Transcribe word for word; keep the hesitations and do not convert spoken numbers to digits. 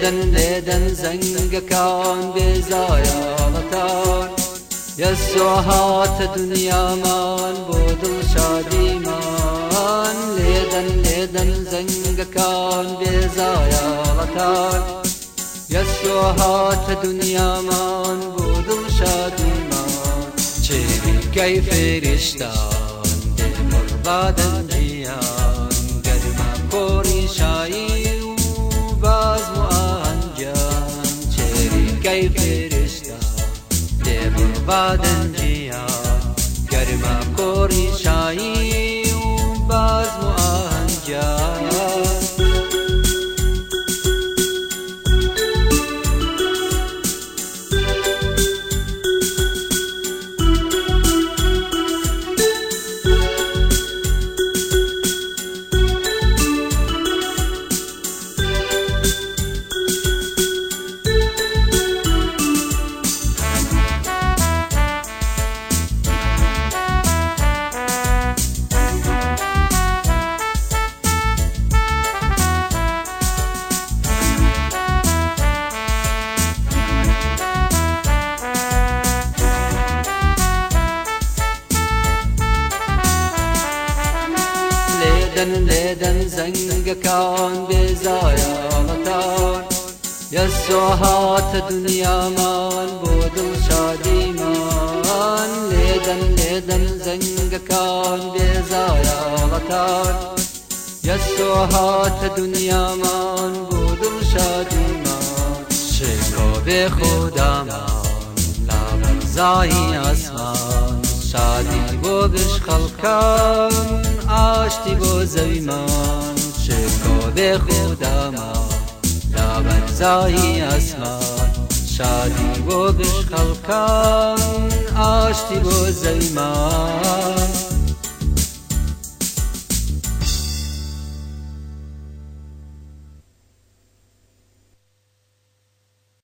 لێدەن لێدەن زەنگەکان بێزایاڵەتان یەسۆ هاتە دنیامان بۆ دڵشادیمان لێدەن لێدەن زەنگەکان بێزایاڵەتان یەسۆ هاتە دنیامان بۆ دڵشادیمان چێریکەی فێریشتان دێمەڕبادەن گیان گەرمە کۆڕی شایی و بازم و ئاهەنگیان چێریکەی فێریشتان دێمەڕبادەن گیان گەرمە کۆڕی شایی و بازم و ئاهەنگیان لێدەن لێدەن زەنگەکان بێزایاڵەتان یەسۆ هاتە دنیامان بۆ دڵشادیمان لێدەن لێدەن زەنگەکان بێزایاڵەتان یەسۆ هاتە دنیامان بۆ دڵشادیمان شێکۆ بێ خودامان لابەرزایی ئاسمان شادی بۆ گشت خەڵکان ئاشتی بۆ زەویمان شێکۆ بێ خودامان لابەرزایی ئاسمان شادی بۆ گشت خەڵکان ئاشتی بۆ زەویمان